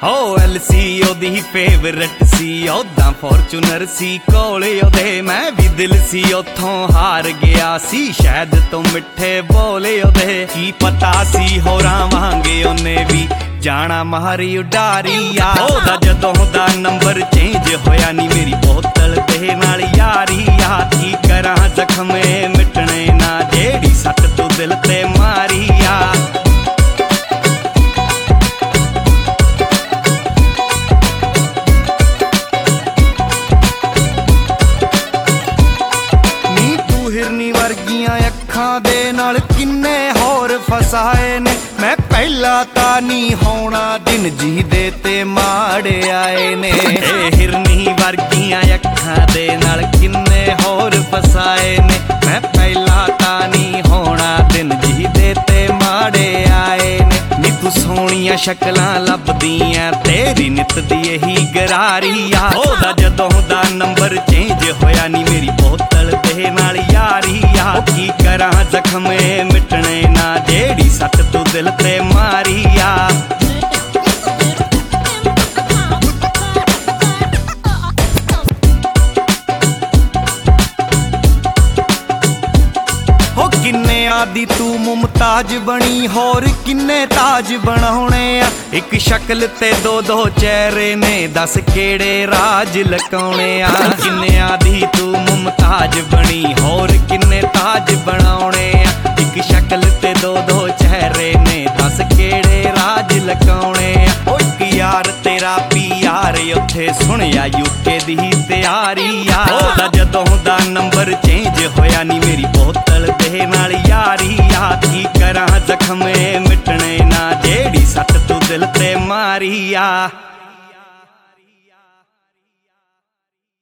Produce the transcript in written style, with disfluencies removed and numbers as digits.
हो LC ओदी favourite सी ओदा फॉर्चूनर सी कोले ओदे मैं भी दिल सी उथों हार गया सी शायद तो मिठे बोले ओदे की पता सी होरां वांगे ओने भी जाना मारी उडारी आ ओदा जदों दा नंबर चेंज होया नी मेरी बोतल दे नाल यारी आ की करां जख्मे मिटने ना जेड़ी सट तू दिल ते मारी आ वर्गियां अखां दे नाल किन्ने होर फसाए ने मैं पहला ता नहीं होना दिन जी दे ते माड़े आए ने हिरनी वर्गियां अखां दे नाल किन्ने होर फसाए ने मैं पहला ता नहीं होना दिन जी दे ते माड़े आए ने नी तू सोहणियां शक्लां लभदियां तेरी नित दी यही गरारी आ ओदा जदों दा नंबर चेंज होया नी मेरी बोतल दे नाल यारी आ की करां जख्मे मिटने ना जेड़ी सट तू दिल ते मारी आ हो किन्ने आदि तू मुमताज बनी होर किन्ने ताज बनाउणे आ एक शक्ल ते दो दो चेहरे ने दस केड़े राज लकाउणे आ किन्ने आदि तू मुमताज बनी होर किन्ने ताज बनाउणे आ एक शक्ल ते दो दो चेहरे ने दस केड़े राज लकाउणे आ ओ एक यार तेरा यार उत्थे सुनिया यूके दी तैयारी आ ओदा जदों दा नंबर चेंज होया नी मेरी बोतल दे नाल यारी आ की करां जख्मे मिटने ना जेड़ी सट तू दिल ते मारी आ